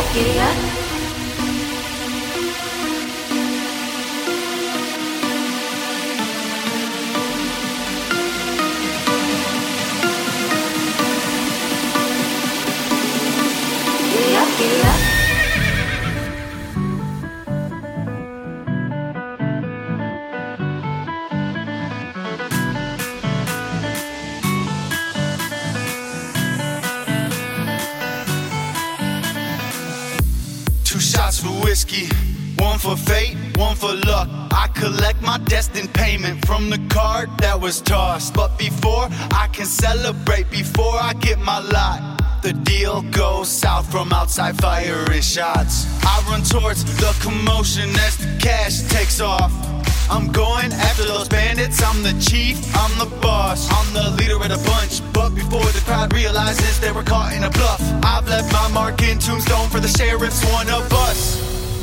giddy up. Giddy up, giddy up. Two shots for whiskey, one for fate, one for luck. I collect my destined payment from the card that was tossed. But before I can celebrate, before I get my lot, the deal goes south from outside firing shots. I run towards the commotion as the cash takes off. I'm going after those bandits, I'm the chief, I'm the boss. I'm the leader of the bunch, but before the crowd realizes they were caught in a bluff, I've left my mark in tombstone for the sheriff's one of us.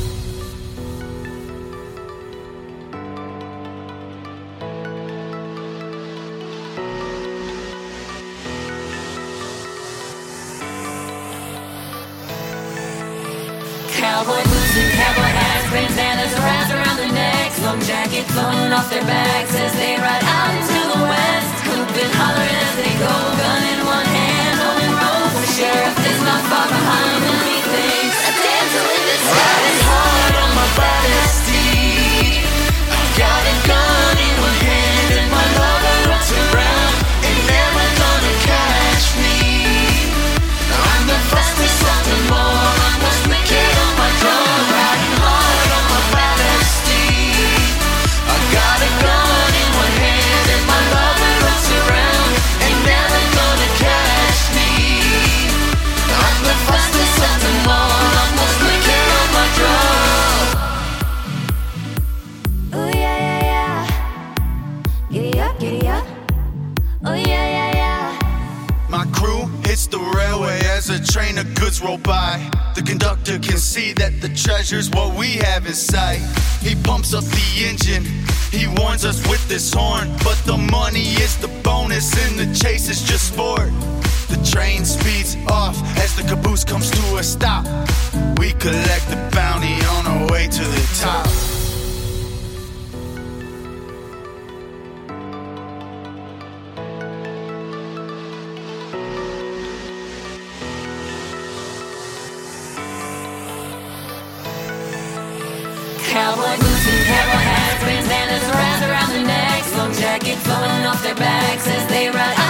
Cowboy boots and cowboy hats, bandanas wrapped around their necks, long jacket flowing off their backs as they ride out into the west. Hooping, hollering as they go, gun in one hand, holding rope. The sheriff is not far behind, and he thinks a damsel in disguise. Riding hard on my battered steed, I've got a gun in one hand and my lover runs around, ain't never gonna catch me. I'm the fastest, something more, I'm most wicked on my drum. Riding hard on my battered steed, I got a gun in one hand and my lover runs around, ain't never gonna catch me. I'm the fastest, something more, I'm most wicked on my drum. Ooh yeah yeah yeah, giddy up, giddy up. Oh yeah yeah yeah. My crew hits the railway as a train of goods roll by. The conductor can see that the treasure's what we have in sight. He pumps up the engine, he warns us with this horn, but the money is the bonus and the chase is just sport. The train speeds off as the caboose comes to a stop. We collect the bounty on our way to the top. Cowboy boots and cowboy hats, bandanas wrapped around their necks, long jacket flowing off their backs as they ride